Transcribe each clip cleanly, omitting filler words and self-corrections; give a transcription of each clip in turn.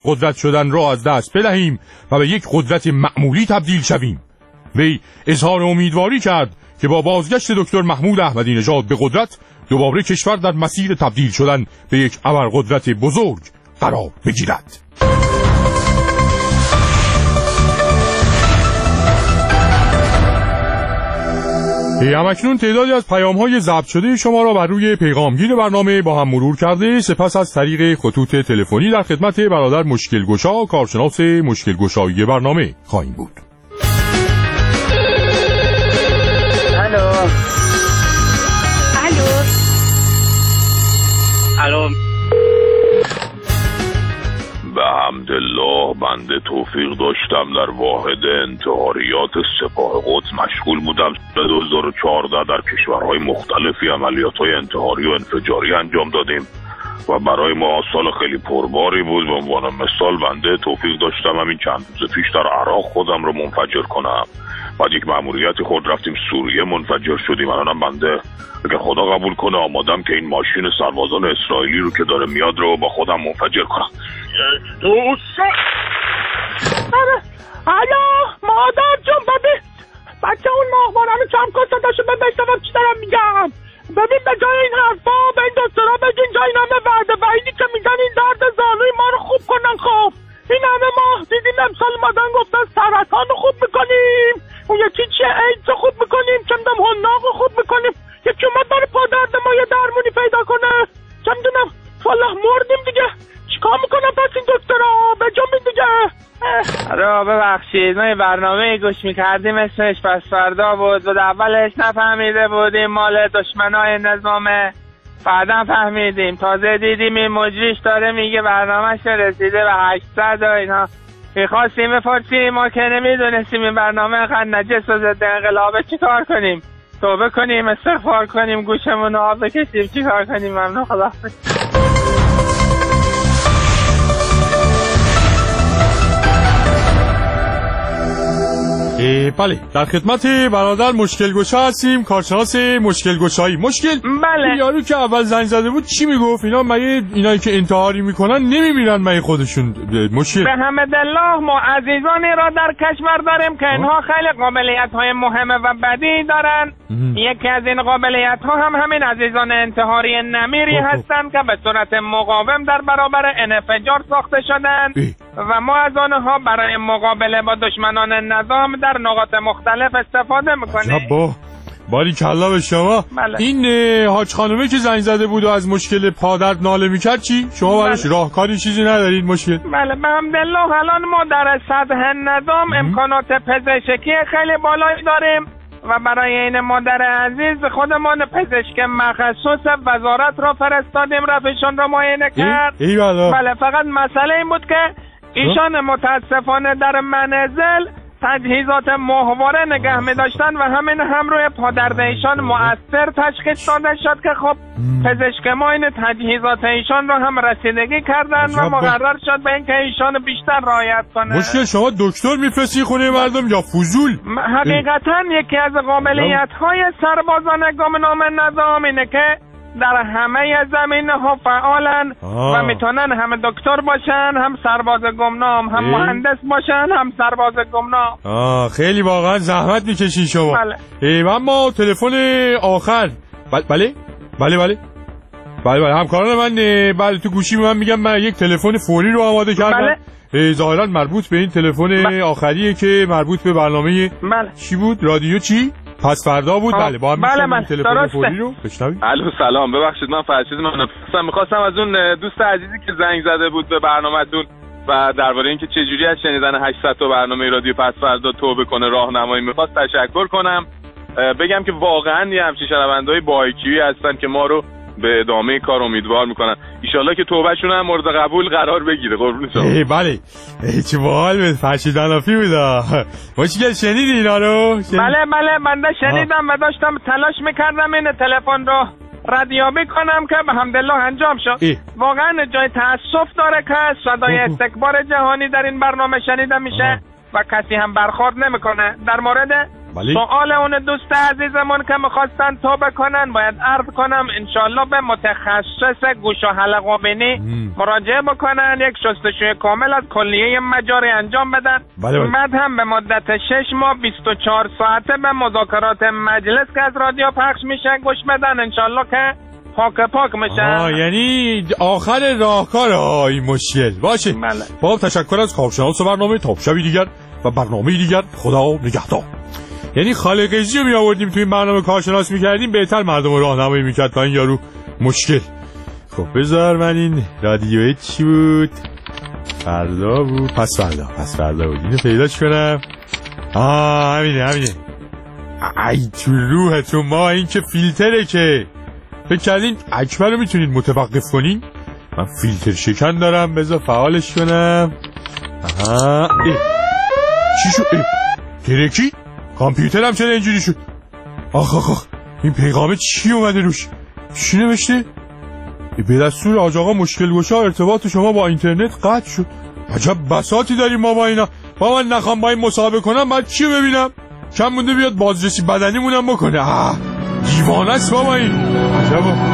قدرت شدن را از دست بدهیم و به یک قدرت معمولی تبدیل شویم. وی اظهار امیدواری کرد که با بازگشت دکتر محمود احمدی نژاد به قدرت دوباره کشور در مسیر تبدیل شدن به یک ابرقدرت بزرگ قرار بگیرد. همکنون تعدادی از پیام‌های ضبط شده شما را بر روی پیغامگیر برنامه با هم مرور کرده، سپس از طریق خطوط تلفنی در خدمت برادر مشکل گشا، کارشناس مشکل گشایی برنامه خواهیم بود. الو. به حمدالله بنده توفیق داشتم در واحد انتحاریات سپاه قدس مشغول بودم. 2014 در کشورهای مختلفی عملیات‌های انتحاری و انفجاری انجام دادیم و برای ما سال خیلی پرباری بود. به عنوان مثال بنده توفیق داشتم همین چند روز پیش در عراق خودم رو منفجر کنم. بعد یک مأموریتی خود رفتیم سوریه، منفجر شدیم. الانم بنده اگه خدا قبول کنه آمادم که این ماشین سربازان اسرائیلی رو که داره میاد رو با خودم منفجر کنم. الو مادر جون، ببین بچه اون ماهوارانو کم کن صداشو بشنوم چی دارم میگم. ببین به جای این حرفا به این دکترها بگین جای نامه وعده وعیدی که میگن این درد زانوی ما رو خوب کنن. خب این همه ماه دیدیم امسال مادن گفتن سرطان رو خوب میکنیم، اون یکی چیه ایدز رو خوب میکنیم، چه میدونم حناق رو خوب میکنیم. یکی اومد برای پادرد ما یه درمونی پیدا کنه، چه میدونم والله مردیم دیگه. چیکار میکنم پس این دکترها به جنبین دیگه. آره ببخشید ما یه برنامه گوش میکردیم اسمش پس فردا بود و اولش نفهمیده بودیم مال دشمنای نظامه، بعدا فهمیدیم، تازه دیدیم این مجریش داره میگه برنامهش رسیده به 800 و اینا. میخواستیم بپرسیم ما که نمیدونستیم این برنامه انقدر نجس و ضد انقلابه چیکار کنیم؟ توبه کنیم، استغفار کنیم، گوشمون رو آب بکشیم، چیکار کنیم؟ ممنون، خداحافظ. بله در خدمت برادر مشکل گشا هستیم، کارشناس مشکل گشایی. مشکل بله. یارو که اول زنگ زده بود چی میگفت؟ اینایی که انتحاری میکنن نمیمیرن مگه خودشون؟ مشکل به حمدالله ما عزیزانی را در کشور داریم که اینها خیلی قابلیت های مهمه و بدی دارن. یکی از این قابلیت ها هم همین عزیزان انتحاری نمیری هستند که به صورت مقاوم در برابر انفجار ساخته شدند و ما از آنها برای مقابله با دشمنان نظام در نقاط مختلف استفاده میکنیم. باری کلا به شما. بله. این حاج خانومه که زنگ زده بود و از مشکل پادرد ناله میکرد چی؟ شما براش راهکاری چیزی ندارید مشکل؟ بله به حمدالله الان ما در سطح نظام امکانات پزشکی خیلی بالایی داریم و برای این مادر عزیز خودمان پزشک مخصوص وزارت را فرستادیم رفتشون را معاینه کرد. بله فقط مسئله این بود که ایشان متاسفانه در منزل تجهیزات ماهواره نگه می داشتن و همین هم روی پادرد ایشان مؤثر تشخیص داده شد که خب پزشک ما این تجهیزات ایشان رو هم رسیدگی کردن و مقرر شد به اینکه ایشان بیشتر رعایت کنه. مشکل شما دکتر میفرستی خونه مردم یا فضول؟ حقیقتا یکی از قابلیت های سربازان گمنام نظام اینه که در همه زمینه ها فعالن و میتونن هم دکتر باشن، هم سرباز گمنام، هم مهندس باشن، هم سرباز گمنام. خیلی واقعا زحمت میکشین شما. بله. اما تلفن آخر. بله همکاران من بله تو گوشی من میگم من یک تلفن فوری رو آماده کردم. ظاهرا مربوط به این تلفن آخریه که مربوط به برنامه چی بود؟ رادیو چی؟ پس فردا بود. بله با هم میشم تلفن فوری رو بشنویم. الو سلام، ببخشید من فرشید میخواستم از اون دوست عزیزی که زنگ زده بود به برنامه‌تون و درباره اینکه چه جوری از شنیدن 800 تا برنامه رادیو پس فردا توبه کنه راهنمایی میخواست تشکر کنم. بگم که واقعا یه همچین شنونده‌های با آی‌کیویی هستن که ما رو به ادامه کار امیدوار میکنن. ایشالله که توبهشون هم مورد قبول قرار بگیره. قربون شما. بله چه باحال فرشید انافی بود. مشکل شنیدی اینا رو؟ بله بنده شنیدم و داشتم تلاش میکردم این تلفن رو ردیابی کنم که به حمدالله انجام شد. واقعا جای تأسف داره که صدای استکبار جهانی در این برنامه شنیده میشه و کسی هم برخورد نمیکنه. در مورد بله. سوال اون دوست عزیزمون که میخواستن توبه کنن باید عرض کنم انشالله به متخصص گوش و حلق و بینی مراجعه بکنن، یک شستشوی کامل از کلیه مجاری انجام بدن. بله. بعد هم به مدت 6 ماه 24 ساعته به مذاکرات مجلس که از رادیو پخش میشه گوش بدن، انشالله که پاک میشن. یعنی آخر راهکار این مشکل باشه. بله. با تشکر از کارشناس برنامه. تا شبی دیگر و برنامه دیگر، خدا نگهدار. یعنی خالقزی رو می آوردیم توی این برنامه کارشناس میکردیم، بهتر مردم رو راهنمایی میکرد تا این یارو مشکل. خب بذار من این رادیوی چی بود؟ فردا بود. پس فردا بود. اینو پیداش کنم. همینه. ای تو روحتون ما، این که فیلتره که فکر کردین اکبر رو میتونید متوقف کنین؟ من فیلتر شکن دارم، بذار فعالش کنم. چی شد؟ ترکی؟ کامپیوترم چرا اینجوری شد؟ آخ این پیغامه چی اومده روش؟ چی نوشته؟ به دستور حاج آقا مشکل گشا ارتباط شما با اینترنت قطع شد. عجب بساطی داریم ما با اینا. با من نخوام با این مصاحبه کنم بعد چی ببینم؟ کم مونده بیاد بازرسی بدنی مونم بکنه. دیوانه است بابا این. عجبا.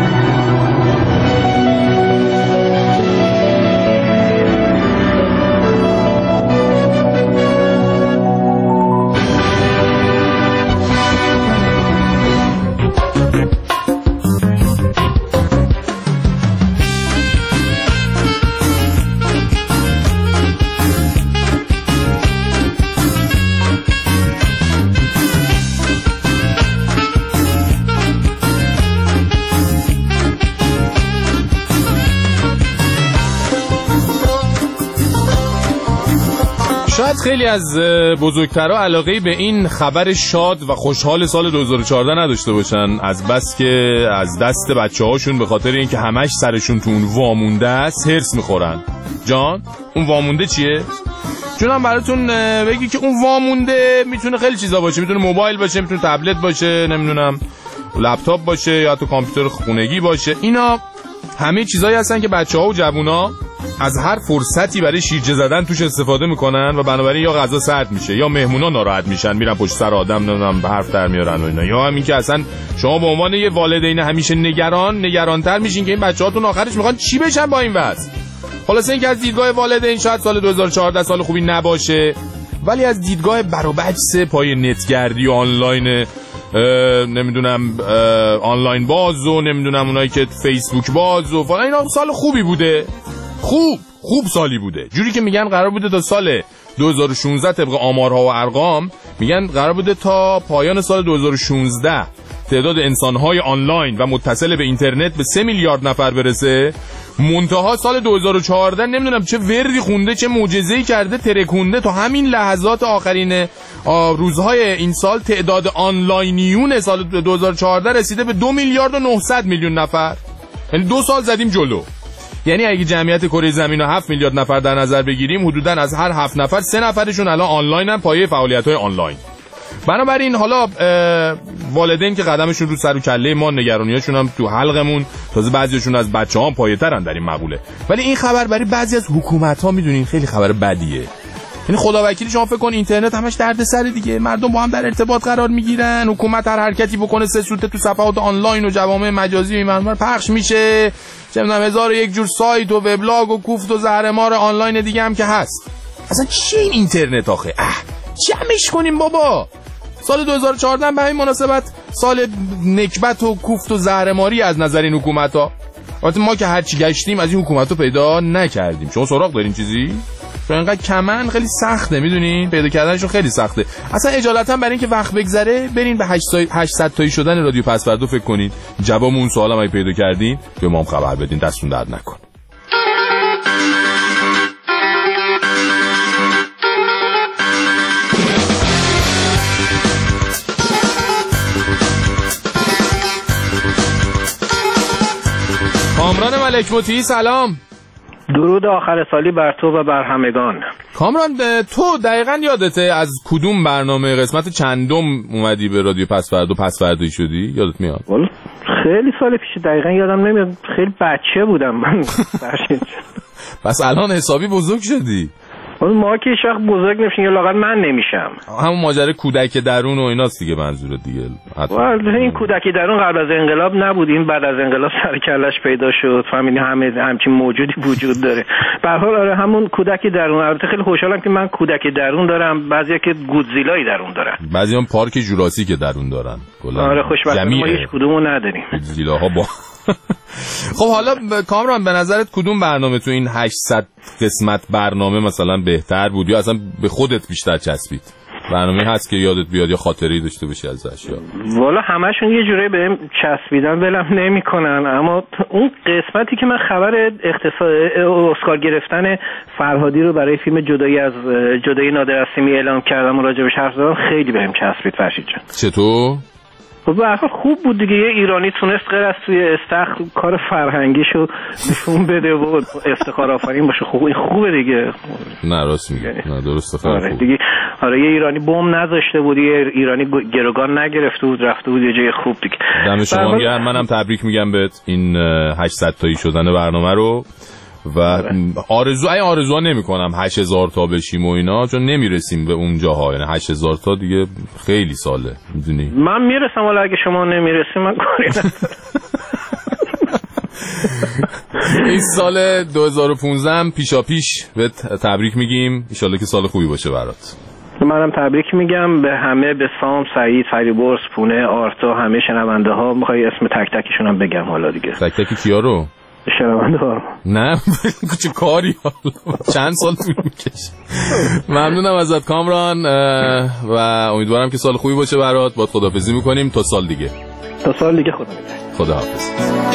شاید خیلی از بزرگترها علاقه‌ای به این خبر شاد و خوشحال سال 2014 نداشته باشن، از بس که از دست بچه‌هاشون به خاطر اینکه همش سرشون تو اون وامونده است هرس میخورن. جان اون وامونده چیه؟ چونم براتون بگی که اون وامونده میتونه خیلی چیزا باشه، میتونه موبایل باشه، میتونه تبلت باشه، نمیدونم لپتاپ باشه یا تو کامپیوتر خونگی باشه. اینا همه چیزایی هستن که بچه‌ها و جوونا از هر فرصتی برای شیرجه زدن توش استفاده میکنن و بنابراین یا غذا سرد میشه یا مهمونا ناراحت میشن، میرن پشت سر آدم نمیدونم به حرف در میارن و اینا، یا همین که اصلا شما به عنوان یه والدین همیشه نگرانتر میشین که این بچه‌هاتون آخرش میخوان چی بشن با این وضع. خلاصه این که از دیدگاه والدین شاید سال 2014 سال خوبی نباشه، ولی از دیدگاه بر و بجس پای نتگردی و آنلاین نمیدونم آنلاین باز و نمیدونم اونایی که فیسبوک باز و فلان، اینا سال خوبی بوده. خوب سالی بوده. جوری که میگن قرار بوده تا سال 2016 طبق آمارها و ارقام میگن قرار بوده تا پایان سال 2016 تعداد انسانهای آنلاین و متصل به اینترنت به 3 میلیارد نفر برسه. منتها سال 2014 نمیدونم چه وردی خونده، چه معجزه‌ای کرده، ترکونده تا همین لحظات آخرین روزهای این سال تعداد آنلاینیون سال 2014 رسیده به 2 میلیارد و 900 میلیون نفر. یعنی 2 سال زدیم جلو. یعنی اگه جمعیت کره زمین رو 7 میلیارد نفر در نظر بگیریم، حدوداً از هر 7 نفر 3 نفرشون الان آنلاینن، پایه فعالیت‌های آنلاین. بنابراین حالا والدین که قدمشون رو سر و کله ما، نگرانیاشون هم تو حلقمون، تازه بعضیشون از بچه‌ها پایه‌ترن در این مقوله. ولی این خبر برای بعضی از حکومت‌ها میدونین خیلی خبر بدیه. یعنی خداوکیلی شما فکر کن اینترنت همش دردسر دیگه، مردم با هم در ارتباط قرار میگیرن، حکومت هر حرکتی بکنه 3 سوته تو صفحات آنلاین و جوامع مجازی این منور پخش میشه، چه می‌دونم 1001 جور سایت و وبلاگ و کوفت و زهرمار آنلاین دیگه هم که هست. اصلا چی این اینترنت آخه؟ جمعش کنیم بابا. سال 2014 به همین مناسبت سال نکبت و کوفت و زهرماری از نظر این حکومت‌ها. البته ما که هرچی گشتیم از این حکومت‌ها پیدا نکردیم. شما سراغ دارین چیزی؟ چون اینقدر کمن خیلی سخته، میدونین پیدا کردنشون خیلی سخته. اصلا اجالتا برای اینکه وقت بگذره برین به 800 تایی شدن رادیو پس فردا فکر کنین. جواب اون سوالم اگه پیدا کردین به ما هم خبر بدین، دستون درد نکن. کامران ملک مطیعی سلام. درود آخر سالی بر تو و بر همگان. کامران تو دقیقاً یادته از کدوم برنامه قسمت چندم اومدی به رادیو پس فردایی شدی؟ یادت میاد؟ خیلی سال پیش، دقیقاً یادم نمیاد، خیلی بچه بودم من. پس الان حسابی بزرگ شدی. ما که هیچ وقت بزرگ نمیشیم یا لااقل من نمیشم. همون ماجرای کودک درون و ایناست دیگه منظور دیگه. این کودک درون قبل از انقلاب نبود، این بعد از انقلاب سر کلش پیدا شد، فهمیدی همچین موجودی وجود داره. به هر حال آره همون کودک درون. البته خیلی خوشحالم که من کودک درون دارم، بعضیا که گودزیلای درون دارن، بعضیام پارک جوراسیک درون دارن. آره خوشبختانه ما هیچ کدومو نداریم. گودزیلاها با خب حالا کامران به نظرت کدوم برنامه تو این 800 قسمت برنامه مثلا بهتر بود یا اصلا به خودت بیشتر چسبید؟ برنامه هست که یادت بیاد یا خاطری داشته باشی ازش؟ یا والا همشون یه جوری بهم چسبیدن ولم نمیکنن، اما اون قسمتی که من خبر اسکار گرفتن فرهادی رو برای فیلم جدایی نادر از سیمی اعلام کردم و راجبش حرف زدم خیلی بهم چسبید فرشید جان. چطور؟ به هر حال خوب بود دیگه، یه ایرانی تونست غیر از توی استخر کار فرهنگیشو نشون بده و افتخار آفرین باشه. خوبه دیگه. نه راست میگی، نه درسته خیلی آره دیگه. آره یه ایرانی بم نذاشته بود، یه ایرانی گروگان نگرفته بود، رفته بود یه جای خوب دیگه. دم شما گرم. منم تبریک میگم بهت این 800 تایی شدن برنامه رو و آرزوها نمی کنم 8000 تا بشیم و اینا، چون نمیرسیم به اون جاها. یعنی 8000 تا دیگه خیلی ساله میدونی. من میرسم ولی اگه شما نمیرسیم من کاری ندارم. این سال 2015 هم پیش به تبریک میگیم، ان شاءالله که سال خوبی باشه برات. منم تبریک میگم به همه، به سام، سعید، فریبرز، پونه، آرتا، همه شنونده ها. میخوای اسم تک تکشون هم بگم حالا دیگه؟ تک تکی کیا رو؟ شنونده ها. نه چه کاری چند سال طول میکشه. ممنونم ازت کامران و امیدوارم که سال خوبی باشه برات. باید خداحافظی میکنیم تا سال دیگه. تا سال دیگه خداحافظ.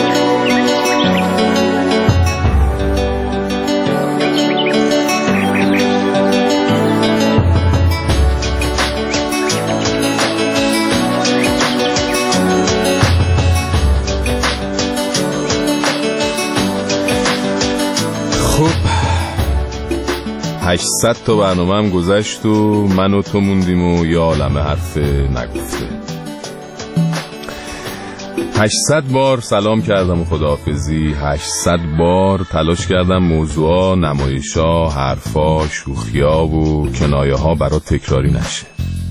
خب 800 تا برنامه هم گذشت و من و تو موندیم و یه عالمه حرف نگفته. 800 بار سلام کردم و خداحافظی، 800 بار تلاش کردم موضوعا، نمایشا، حرفا، شوخیا و کنایه ها برات تکراری نشه.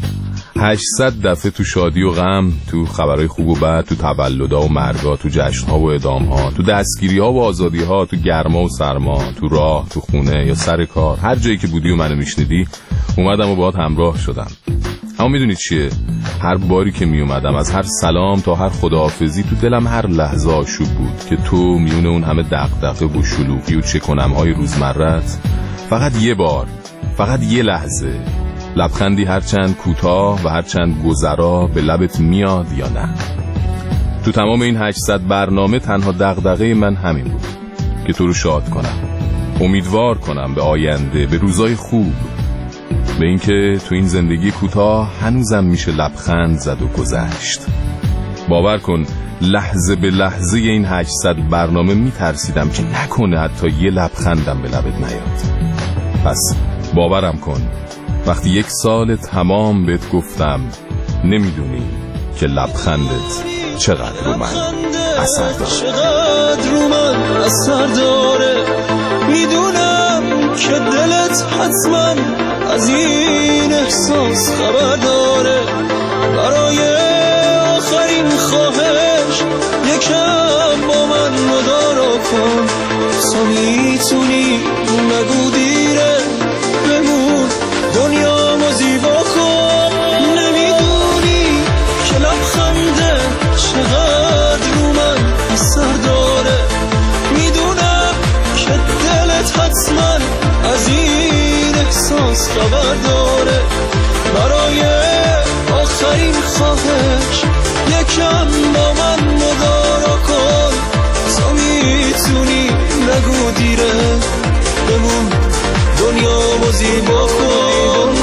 800 دفعه تو شادی و غم، تو خبرهای خوب و بد، تو تولدها و مرگا، تو جشنها و اعدامها، تو دستگیریها و آزادیها، تو گرما و سرما، تو راه، تو خونه یا سر کار، هر جایی که بودی و منو میشنیدی اومدم و باهات همراه شدم. اما میدونی چیه؟ هر باری که می اومدم از هر سلام تا هر خداحافظی تو دلم هر لحظه آشوب بود که تو میون اون همه دغدغه و شلوغی و چکنم‌های روزمرت فقط یه بار، فقط یه لحظه لبخندی هرچند کوتاه و هرچند گذرا به لبت میاد یا نه. تو تمام این 800 برنامه تنها دغدغه من همین بود که تو رو شاد کنم، امیدوار کنم به آینده، به روزای خوب، به اینکه تو این زندگی کوتاه هنوزم میشه لبخند زد و گذشت. باور کن لحظه به لحظه این 800 برنامه میترسیدم که نکنه حتی یه لبخندم به لبت نیاد. پس باورم کن وقتی 1 سال تمام بهت گفتم نمیدونی که لبخندت چقدر رو من اثر داره، چقدر رو من اثر داره. میدونم که دلت حتما از این احساس خبر داره. برای آخرین خواهش یکم با من مدارا کن، تا میتونی نگو دیره، بمون دنیا زیبا کن. نمیدونی که لبخنده چقدر رو من اثر داره. میدونم که دلت حتما از این احساس خبر داره. برای آخرین خواهش یکم با من مدارا کن، تا میتونی نگو دیره، بمون دنیا زیبا کن.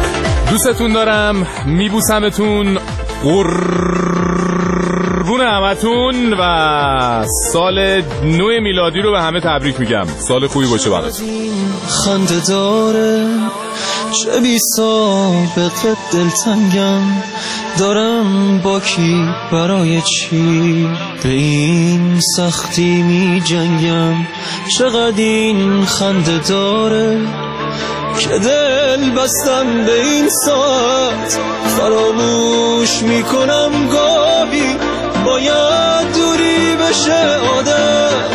دوستتون دارم، میبوسمتون، قربون همتون. همتون و سال نو میلادی رو به همه تبریک میگم. سال خوبی باشه براتون. خنده داره چه بی سابقه دلتنگم، دارم با کی برای چی به این سختی می جنگم. چقدر این خنده داره که دل بستم به این ساعت، فراموش میکنم گاهی باید دوری بشه عادت.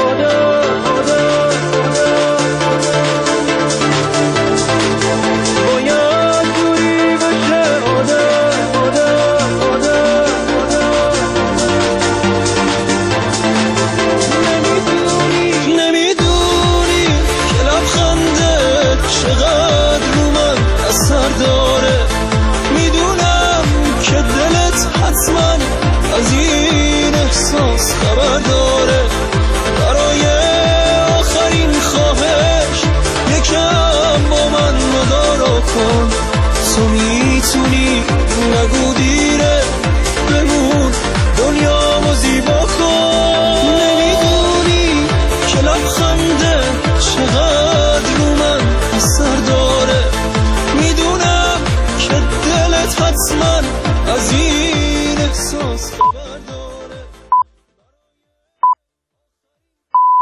از این احساس خبر داره، برای آخرین خواهش یکم با من مدارا کن. تو